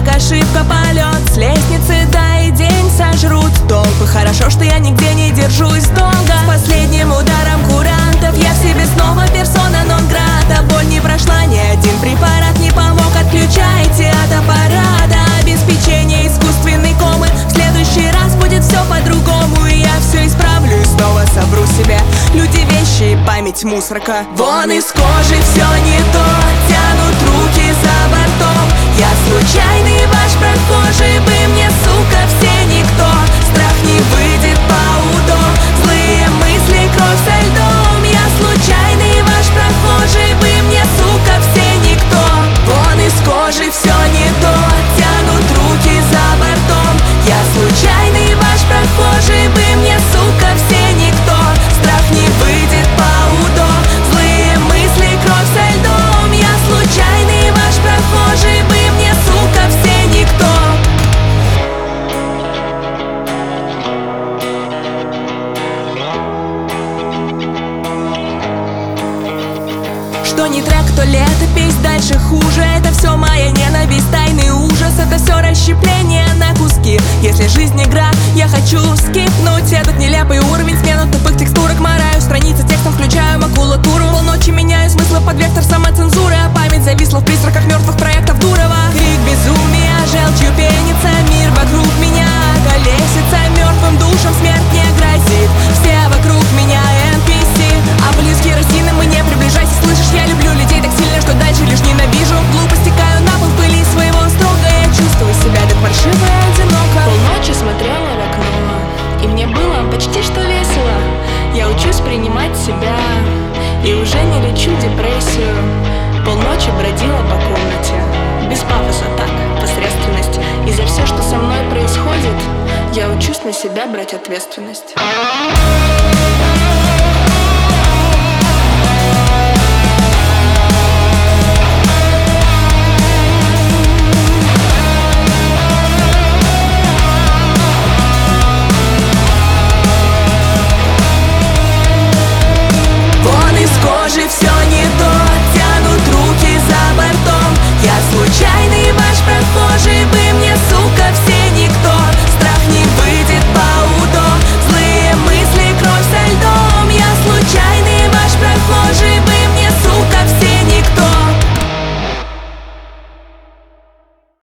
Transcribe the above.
как ошибка полет. С лестницы дай день сожрут толпы. Хорошо, что я нигде не держусь долго. С последним ударом курантов я в себе снова персона нон-грата. Боль не прошла, ни один препарат не помог. Отключайте от аппарата обеспечение искусственной комы. В следующий раз будет все по-другому, и я все исправлю и снова собру себя. Люди, вещи и память мусорка. Вон из кожи все не то, тянут руки за бортом. Я случайный ваш прохожий, вы мне, сука, все никто. Страх не выйдет по УДО, злые мысли, кровь со льдом. Я случайный ваш прохожий, вы мне, сука, все никто. Вон из кожи все не то, тянут руки за бортом. Я случайный ваш прохожий, вы мне, сука, все никто. Страх не выйдет по УДО, злые мысли, кровь со льдом. Я случайный ваш прохожий, вы мне, сука, все никто. Что не трек, то летопись, дальше хуже. Это все моя ненависть, тайный ужас. Это все расщепление на куски. Если жизнь игра, я хочу скипнуть этот нелепый уровень. Смену тупых текстурок, мораю страницы текстом, включаю макулатуру. Полночи меняю смыслы под вектор самоцензуры. А память зависла в призраках мертвых проектов Дурова. Крик безумия, желчью пенится мир вокруг меня. Колесится мертвым душам, смерть не грозит. Все вокруг меня NPC, а близкие росины мы не приближайся. Слышишь, я люблю людей так сильно, что дальше лишь ненавижу. Глупо стекаю на пол в пыли своего строга. Я чувствую себя так паршиво и одиноко. Полночи смотрела в окно, и мне было почти что весело. Я учусь принимать себя, и уже не лечу депрессию. Полночи бродила по комнате, без пафоса, так, посредственность. И за все, что со мной происходит, я учусь на себя брать ответственность.